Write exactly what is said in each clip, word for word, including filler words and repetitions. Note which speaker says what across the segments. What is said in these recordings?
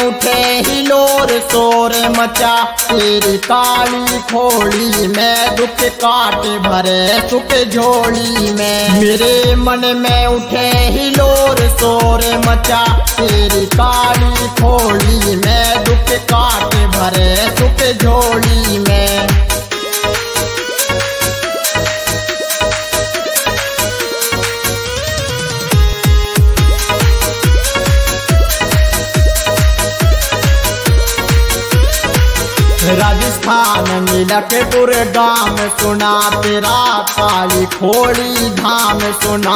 Speaker 1: उठे हिलोर शोर मचा, तेरी काली खोली में दुख काट भरे सुख झोली में। मेरे मन में उठे हिलोर शोर मचा, तेरी काली खोली में दुख काट भरे सुख झोली में। राजस्थान मिलकपुर गांव सुना, तेरा काली खोली धाम सुना।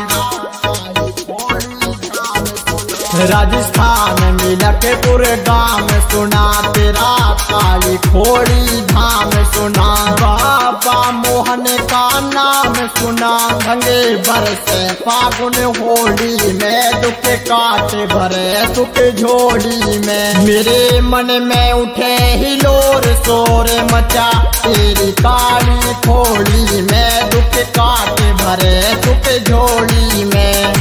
Speaker 1: राजस्थान मिलकपुर गांव सुना, तेरा काली खोली धाम सुना। बाबा मोहन का नाम सुना, भंगे बरसे फागुन होली में दुख काट भरे सुख झोली में। मेरे मन में उठे हिलोर शोर मचा, तेरी काली खोली में दुख काट भरे सुख झोली में।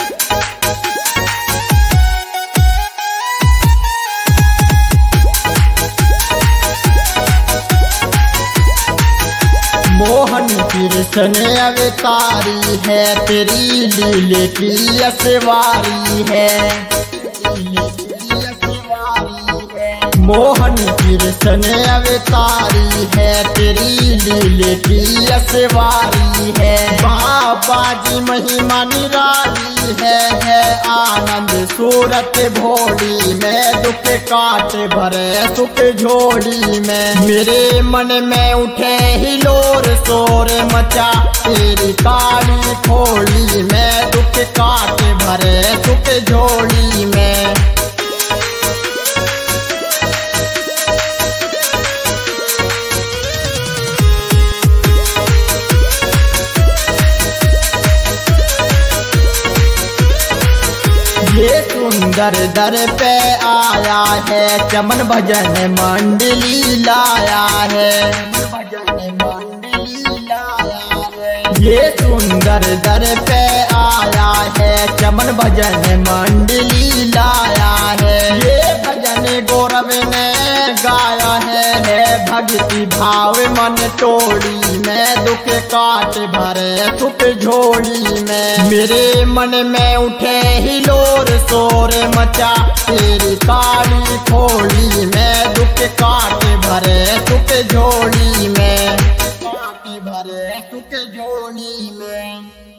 Speaker 1: मोहन कृष्ण अवतारी है, तेरी लीले की असवारी है। मोहन कृष्ण अवतारी है, तेरी लीले की असवारी है। बाबा जी महिमा निराली है, है आनंद सूरत भोली में दुख काट भरे सुख झोली में। मेरे मन में उठे हिलोर शोर मचा, तेरी काली खोली में दुख काट भरे सुख झोली में। ये सुंदर दर पे आया है, चमन भजन मंडली लाया है। ये सुंदर दर पे आया है, चमन भजन मंडली लाया है। ये भजन गौरव ने गाया है, है भक्ति भाव मन तोड़ी में दुख काट भरे सुख झोली में। मेरे मन में उठे हिलोर शोर मचा, तेरी काली खोली में दुख काट भरे सुख झोली में। काट भरे सुख झोली में।